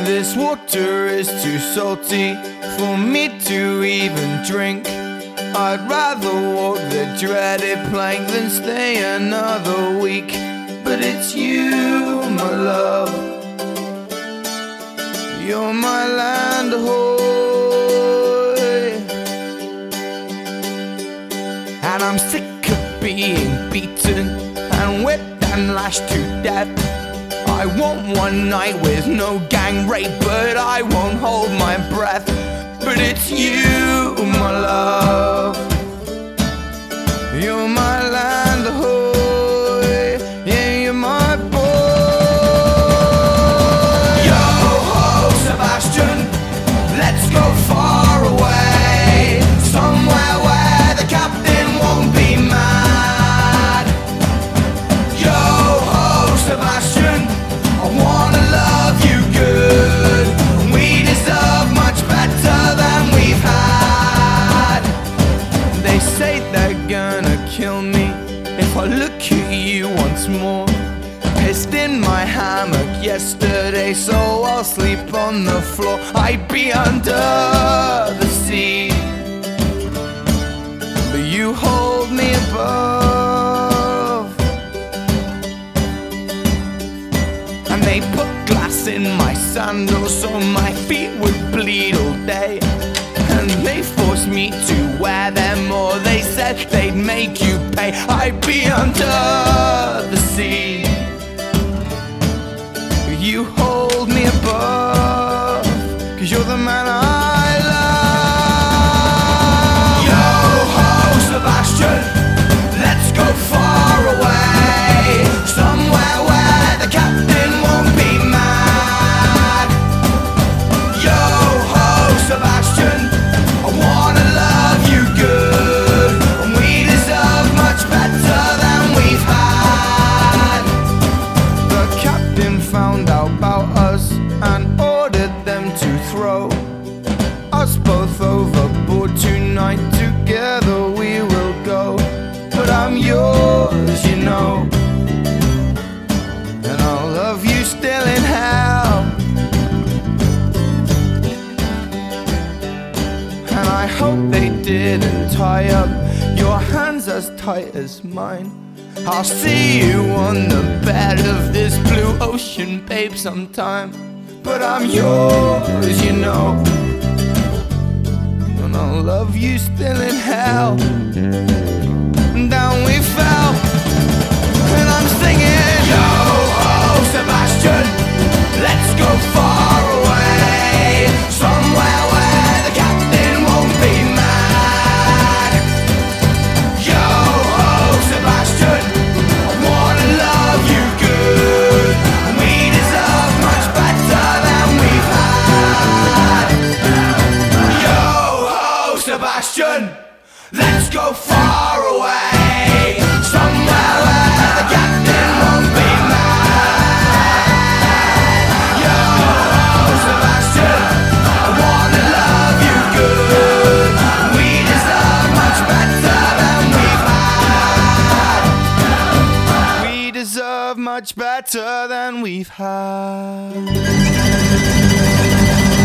This water is too salty for me to even drink. I'd rather walk the dreaded plank than stay another week. But it's you, my love, you're my land ahoy. And I'm sick of being beaten and whipped and lashed to death. I want one night with no gang rape, but I won't hold my breath. But it's you, my love, you're my land ahoy. Yeah, you're my boy. Yo ho, Sebastian, let's go far away, somewhere where the captain won't be mad. Yo ho, Sebastian, I wanna love you good. We deserve much better than we've had. They say they're gonna kill me if I look at you once more. Pissed in my hammock yesterday, so I'll sleep on the floor. I'd be under the sea, but you hold me above. And they put glass in my sandals so my feet would bleed all day. And they forced me to wear them, or they said they'd make you pay. I'd be under the sea, you hold me above, 'cause you're the man I love. Yo ho, Sebastian, let's go far away, somewhere where the captain won't be mad. Yo ho, Sebastian, I wanna love you good, and we deserve much better than we've had. The captain found out about us and ordered them to throw us both overboard tonight. Together we will go, but I'm yours, you know, and I'll love you still in hell. And I hope they didn't tie up your hands as tight as mine. I'll see you on the bed of this blue ocean, babe, sometime. But I'm yours, you know, and I'll love you still in hell. And down we fell, and I'm singing, yo ho, Sebastian, let's go far away, somewhere where the captain won't be mad. Yo ho, Sebastian, I wanna love you good, and we deserve much better than we've had. Yo ho, Sebastian, let's go far away, somewhere where the captain won't be mad. Yo ho, Sebastian, I wanna love you good, and we deserve much better than we've had. We deserve much better than we've had.